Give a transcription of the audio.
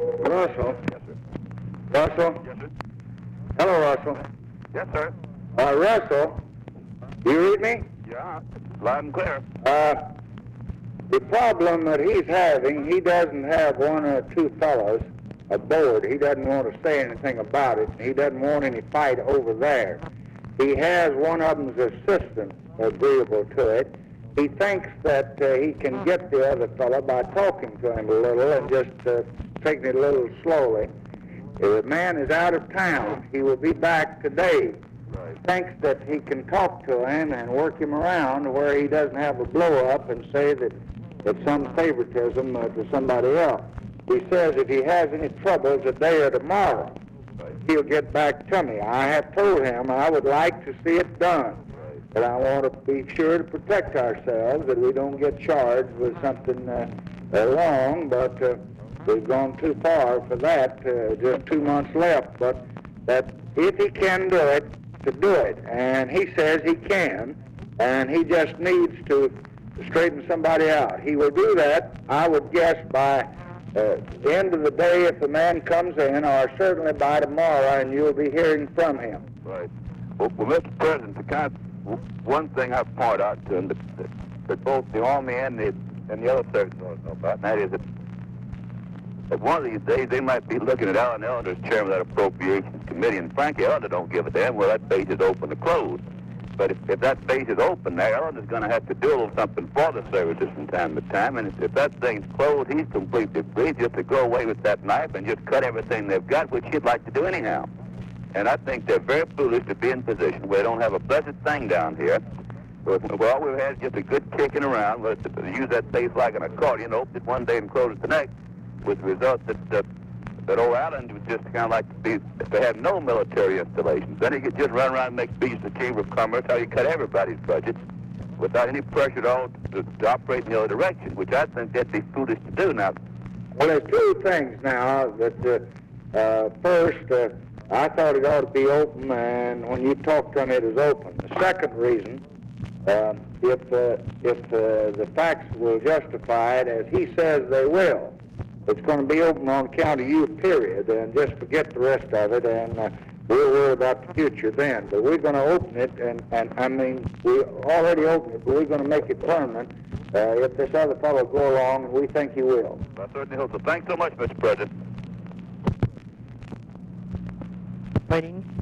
Russell. Yes, sir. Russell? Yes, sir. Hello, Russell. Yes, sir. Russell, you read me? Yeah, loud and clear. The problem that he's having, he doesn't have one or two fellows aboard. He doesn't want to say anything about it. He doesn't want any fight over there. He has one of them's assistant agreeable to it. He thinks that he can get the other fellow by talking to him a little and just taking it a little slowly. The man is out of town. He will be back today. Right. Thinks that he can talk to him and work him around where he doesn't have a blow-up and say that it's some favoritism to somebody else. He says if he has any trouble today or tomorrow, he'll get back to me. I have told him I would like to see it done, but I want to be sure to protect ourselves that we don't get charged with something wrong, but we've gone too far for that, just 2 months left, but that if he can do it, to do it, and he says he can, and he just needs to straighten somebody out. He will do that, I would guess, by the end of the day if the man comes in, or certainly by tomorrow, and you'll be hearing from him. Right. Well, Mr. President, one thing I point out to him that both the Army and the other services ought to know about, and that is that one of these days they might be looking at Alan Elder as chairman of that Appropriations Committee, and frankly, Elder don't give a damn whether that base is open or closed. But if that base is open there, Elder's going to have to do a little something for the services from time to time, and if that thing's closed, he's completely free just to go away with that knife and just cut everything they've got, which he'd like to do anyhow. And I think they're very foolish to be in a position where they don't have a blessed thing down here. Well, all we've had is just a good kicking around, but to use that base like an accordion, open it one day and close it the next, with the result that old Allen was just kind of like to have no military installations. Then he could just run around and make speeches to the Chamber of Commerce how you cut everybody's budget without any pressure at all to operate in the other direction, which I think that'd be foolish to do now. Well, there's two things now that first, I thought it ought to be open, and when you talked to him, it was open. The second reason, if the facts will justify it, as he says they will, it's going to be open on account of you, period, and just forget the rest of it, and we'll worry about the future then. But we're going to open it, and I mean, we already opened it, but we're going to make it permanent if this other fellow go along, and we think he will. I certainly hope so. Thanks so much, Mr. President. Waiting.